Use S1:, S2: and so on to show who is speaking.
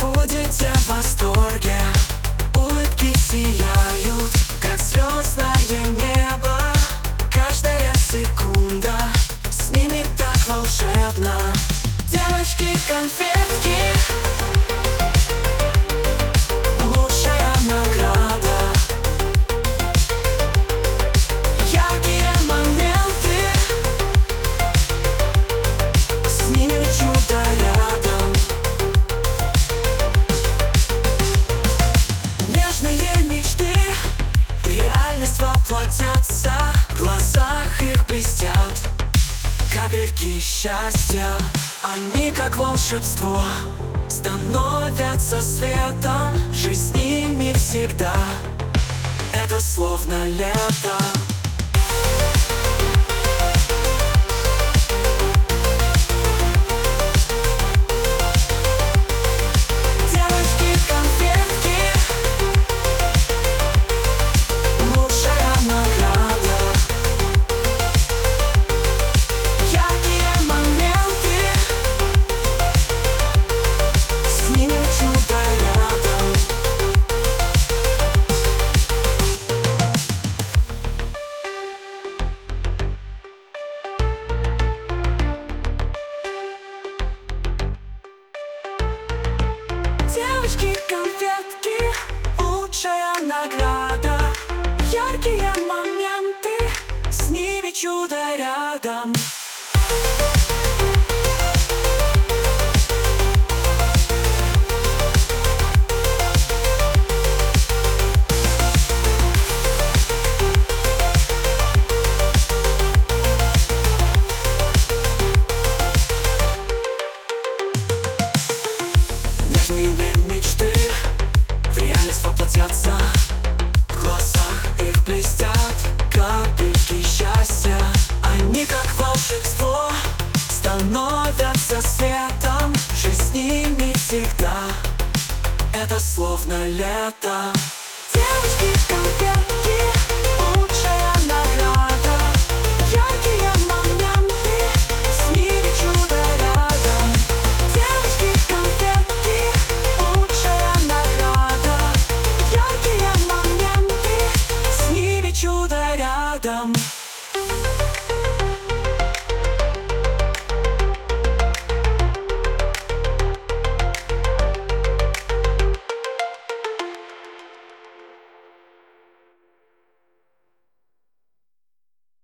S1: будете в восторге. Улыбки сияют, как звездное небо. Каждая секунда с ними так волшебно. Девочки-конфетки, лучшая награда. Яркие моменты, с ними чудо рядом. Нежные мечты в реальность воплотятся. В глазах их блестят капельки счастья. Они, как волшебство, становятся светом. Жизнь с ними всегда, это словно лето. Девочки-конфетки, лучшая награда. Яркие моменты, с ними чудо рядом. Девочки-конфетки, лучшая награда. Яркие моменты, с ними чудо рядом. Нежные мечты в реальность воплотятся. В глазах их блестят капельки счастья. Они, как волшебство, становятся светом. Жизнь с ними всегда, это словно лето. Девочки-конфетки,